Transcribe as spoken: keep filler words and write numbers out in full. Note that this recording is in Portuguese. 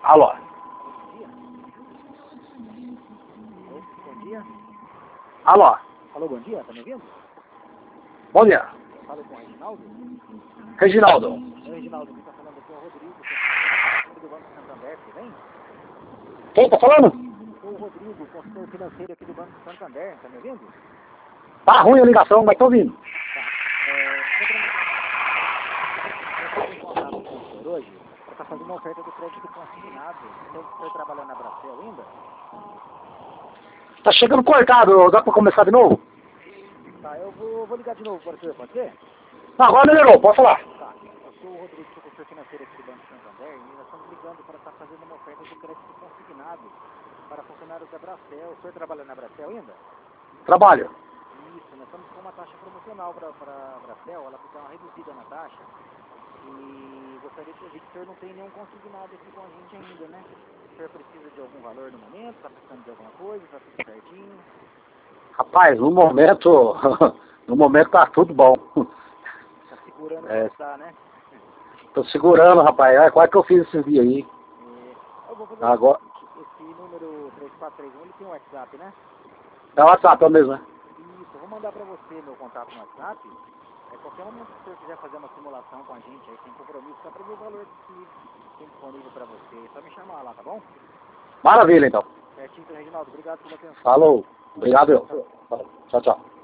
Alô? Bom dia. Alô, bom dia. Alô? Alô, bom dia, tá me ouvindo? Bom dia. Falo com o Reginaldo. Reginaldo. Oi, Reginaldo, quem tá falando aqui é o Rodrigo, consultor do Banco Santander, tudo bem? Quem tá falando? Sou o Rodrigo, consultor financeiro aqui do Banco Santander, tá me ouvindo? Tá ruim a ligação, mas tô ouvindo. Tá. É, eu estou em contato com o senhor hoje para estar fazendo uma oferta do crédito consignado. Você o senhor trabalha na Bracel ainda? Tá chegando cortado, dá pra começar de novo? Tá, eu vou, vou ligar de novo para o senhor, pode ser? Não, agora melhorou, pode falar. Tá. Eu sou o Rodrigo, sou consultor financeiro aqui do Banco Santander e nós estamos ligando para estar fazendo uma oferta do crédito consignado para funcionários da Bracel. O senhor trabalha na Bracel ainda? Trabalho. Isso, nós estamos com uma taxa promocional para a Bracel, ela fica uma reduzida na taxa. E gostaria de ouvir que o senhor não tem nenhum consignado aqui com a gente ainda, né? O senhor precisa de algum valor no momento? Está precisando de alguma coisa? Está tudo certinho? Rapaz, no momento, no momento tá tudo bom. Está segurando É, como está, né? tô segurando, rapaz. É, quase que eu fiz esses dias aí. É, eu vou fazer o Agora, seguinte, esse número três quatro três um, ele tem um WhatsApp, né? é o WhatsApp é o mesmo, né? Isso, eu vou mandar para você meu contato no WhatsApp. É, qualquer momento que o senhor quiser fazer uma simulação com a gente aí, sem compromisso, só para ver o valor que tem disponível para você. É só me chamar lá, tá bom? Maravilha, então. Certinho, Reginaldo. Obrigado pela atenção. Falou. Obrigado, eu. Tchau, tchau.